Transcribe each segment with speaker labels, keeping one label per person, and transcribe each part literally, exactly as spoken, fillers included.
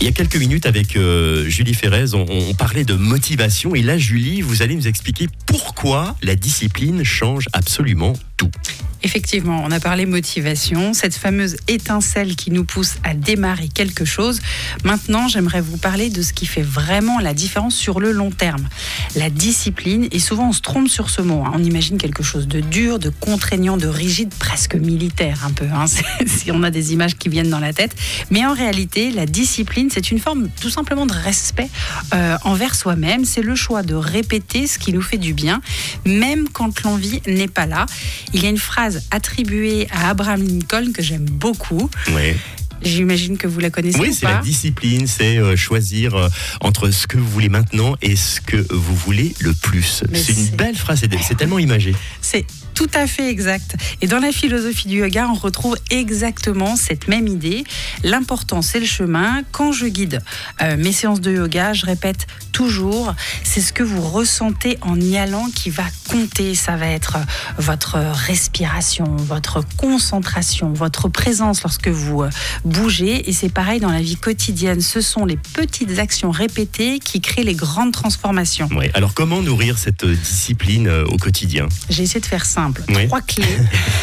Speaker 1: Il y a quelques minutes avec euh, Julie Ferrez, on, on parlait de motivation et là Julie, vous allez nous expliquer pourquoi la discipline change absolument tout.
Speaker 2: Effectivement, on a parlé motivation, cette fameuse étincelle qui nous pousse à démarrer quelque chose. Maintenant, j'aimerais vous parler de ce qui fait vraiment la différence sur le long terme. La discipline, et souvent on se trompe sur ce mot, hein. On imagine quelque chose de dur, de contraignant, de rigide, presque militaire un peu, hein. Si on a des images qui viennent dans la tête. Mais en réalité, la discipline, c'est une forme tout simplement de respect euh, envers soi-même. C'est le choix de répéter ce qui nous fait du bien, même quand l'envie n'est pas là. Il y a une phrase attribuée à Abraham Lincoln que j'aime beaucoup.
Speaker 1: Oui.
Speaker 2: J'imagine que vous la connaissez.
Speaker 1: Oui,
Speaker 2: ou
Speaker 1: c'est
Speaker 2: pas.
Speaker 1: la discipline, c'est euh, choisir euh, entre ce que vous voulez maintenant et ce que vous voulez le plus.
Speaker 2: Mais
Speaker 1: c'est une
Speaker 2: c'est...
Speaker 1: belle phrase, c'est, c'est tellement imagé.
Speaker 2: C'est tout à fait exact. Et dans la philosophie du yoga, on retrouve exactement cette même idée. L'important, c'est le chemin. Quand je guide euh, mes séances de yoga, je répète toujours, c'est ce que vous ressentez en y allant qui va compter. Ça va être votre respiration, votre concentration, votre présence lorsque vous euh, bougez. Et c'est pareil dans la vie quotidienne. Ce sont les petites actions répétées qui créent les grandes transformations.
Speaker 1: Ouais. Alors, comment nourrir cette discipline euh, au quotidien ?
Speaker 2: J'ai essayé de faire simple.
Speaker 1: Oui.
Speaker 2: Trois clés.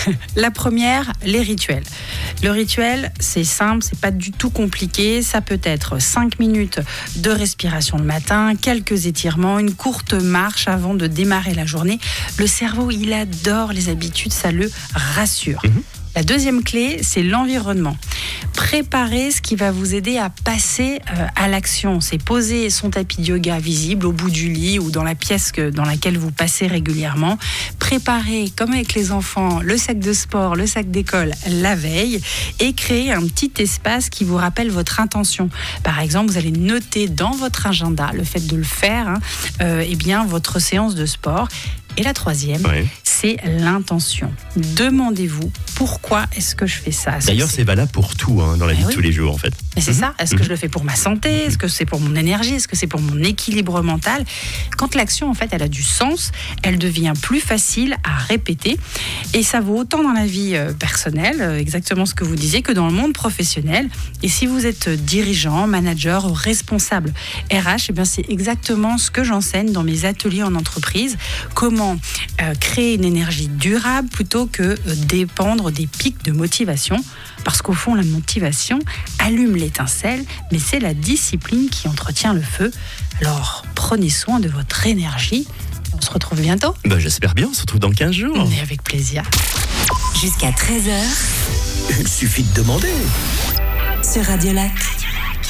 Speaker 2: La première, les rituels. Le rituel, c'est simple, c'est pas du tout compliqué. Ça peut être cinq minutes de respiration le matin, quelques étirements, une courte marche avant de démarrer la journée. Le cerveau, il adore les habitudes, ça le rassure. Mmh. La deuxième clé, c'est l'environnement. Préparez ce qui va vous aider à passer euh, à l'action. C'est poser son tapis de yoga visible au bout du lit ou dans la pièce que, dans laquelle vous passez régulièrement. Préparez, comme avec les enfants, le sac de sport, le sac d'école la veille et créez un petit espace qui vous rappelle votre intention. Par exemple, vous allez noter dans votre agenda le fait de le faire, hein, euh, eh bien, votre séance de sport. Et la troisième, oui. c'est l'intention. Demandez-vous pourquoi est-ce que je fais ça. Est-ce
Speaker 1: D'ailleurs, c'est... c'est valable pour tout hein, dans la vie oui. de tous les jours, en fait.
Speaker 2: Mais c'est mmh. ça. Est-ce mmh. que je le fais pour ma santé ? Est-ce que c'est pour mon énergie ? Est-ce que c'est pour mon équilibre mental ? Quand l'action, en fait, elle a du sens, elle devient plus facile à répéter. Et ça vaut autant dans la vie euh, personnelle, euh, exactement ce que vous disiez, que dans le monde professionnel. Et si vous êtes dirigeant, manager, responsable R H, eh bien, c'est exactement ce que j'enseigne dans mes ateliers en entreprise. Comment Euh, créer une énergie durable plutôt que euh, dépendre des pics de motivation, parce qu'au fond la motivation allume l'étincelle, mais c'est la discipline qui entretient le feu. Alors prenez soin de votre énergie. On se retrouve bientôt.
Speaker 1: Ben, j'espère bien, on se retrouve dans quinze jours.
Speaker 2: Mais avec plaisir.
Speaker 3: Jusqu'à treize heures.
Speaker 4: Il suffit de demander.
Speaker 3: Sur Radio Lac.